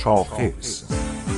شاخص.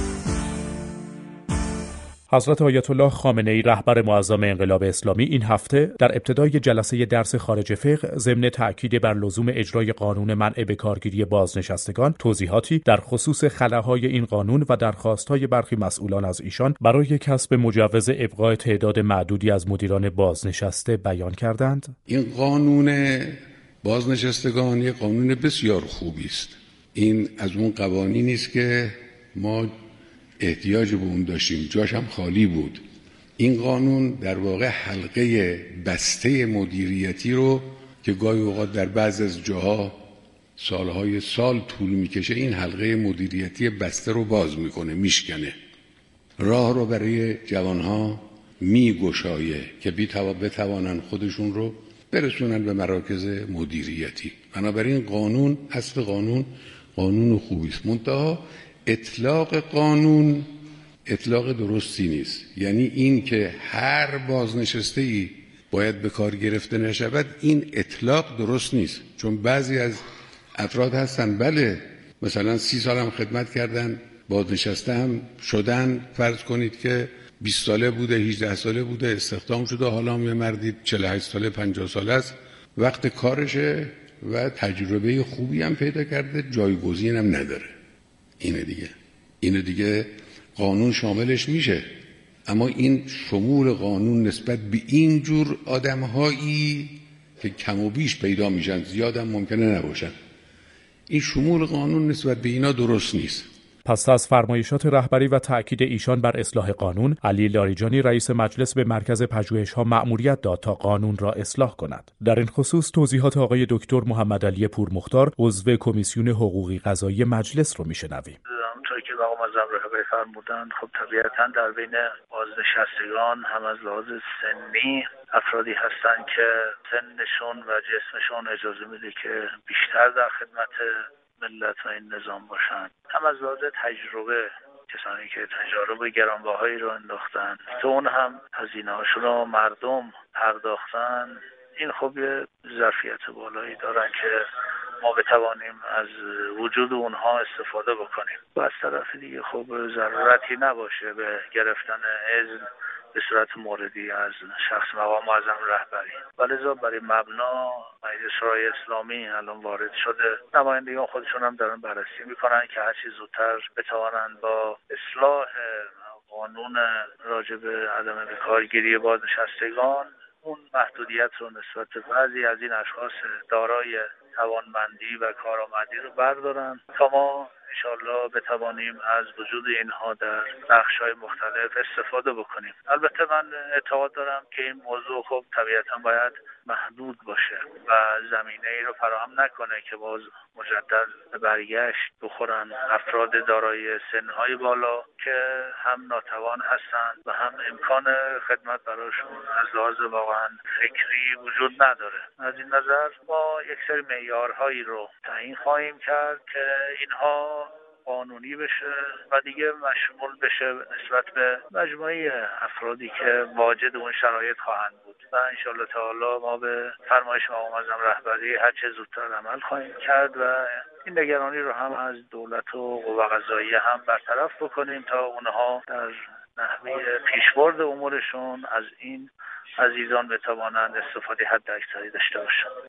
حضرت آیت الله خامنه‌ای رهبر معظم انقلاب اسلامی این هفته در ابتدای جلسه درس خارج فقه ضمن تأکید بر لزوم اجرای قانون منع بکارگیری بازنشستگان توضیحاتی در خصوص خلاهای این قانون و درخواست‌های برخی مسئولان از ایشان برای کسب مجوز ابقاء تعداد معدودی از مدیران بازنشسته بیان کردند. این قانون بازنشستگان یک قانون بسیار خوبی است. این از اون قوانینی است که ما احتیاج به اون داشتیم، جاش هم خالی بود. این قانون در واقع حلقه بسته مدیریتی رو که گاهی اوقات در بعض از جاها سالهای سال طول میکشه، این حلقه مدیریتی بسته رو باز میکنه، میشکنه، راه رو برای جوانها میگشایه که بتوانن خودشون رو برسونن به مراکز مدیریتی. بنابراین قانون، اصل قانون خوبی است. منتها اطلاق قانون اطلاق درستی نیست. یعنی این که هر بازنشسته‌ای باید به کار گرفته نشود، این اطلاق درست نیست. چون بعضی از افراد هستن بله مثلا 30 سال هم خدمت کردن، بازنشسته هم شدن، فرض کنید که 20 ساله بوده، 18 ساله بوده، استخدام شده، حالا هم یه مردی 48 ساله 50 ساله است، وقت کارشه و تجربه خوبی هم پیدا کرده، جایگزین هم نداره. اینه دیگه قانون شاملش میشه. اما این شمول قانون نسبت به این جور آدم‌هایی که کم و بیش پیدا میشن، زیاد هم ممکنه نباشن، این شمول قانون نسبت به اینا درست نیست. پس از فرمایشات رهبری و تأکید ایشان بر اصلاح قانون، علی لاریجانی رئیس مجلس به مرکز پژوهش‌ها مأموریت داد تا قانون را اصلاح کند. در این خصوص توضیحات آقای دکتر محمد علی پورمختار، عضو کمیسیون حقوقی قضایی مجلس رو میشنویم. همونطور که آقا معظم رهبری فرمودند، خب طبیعتاً در بین بازنشستگان هم از لحاظ سنی افرادی هستند که سنشون و جسمشون اجازه میده که بیشتر در خدمت ملت و این نظام باشن، هم از لحاظ تجربه کسانی که تجارب گرانبهایی رو انداختن تو اون هم هزینه‌هاشون رو مردم پرداختن. این خب یه ظرفیت بالایی دارن که ما بتوانیم از وجود اونها استفاده بکنیم و از طرف دیگه خب ضرورتی نباشه به گرفتن اذن به صورت موردی از شخص مقام معظم رهبری. ولذا برای مبنا مجلس شورای اسلامی الان وارد شده، نمایندگان خودشون هم دارن بررسی میکنن که هر چه زودتر بتوانن با اصلاح قانون راجع به عدم بکارگیری بازنشستگان اون محدودیت رو نسبت به بعضی از این اشخاص دارای توانمندی و کارآمدی رو بردارن تا ما انشاءالله بتوانیم از وجود اینها در بخش‌های مختلف استفاده بکنیم. البته من اعتقاد دارم که این موضوع خب طبیعتاً باید محدود باشه و زمینه‌ای رو فراهم نکنه که باز مجدد برگشت بخورن افراد دارای سن‌های بالا که هم ناتوان هستند و هم امکان خدمت براشون از لحاظ واقعاً فکری وجود نداره. از این نظر ما یک سری معیارهایی رو تعیین خواهیم کرد که اینها قانونی بشه و دیگه مشمول بشه نسبت به مجموعه افرادی که واجد اون شرایط خواهند بود و انشالله تعالی ما به فرمایش آقا معظم رهبری هر چه زودتر عمل خواهیم کرد و این نگرانی رو هم از دولت و قوه قضاییه هم برطرف بکنیم تا اونها در نحوه پیشبرد امورشون از این عزیزان بتوانند استفاده حداکثری داشته باشند.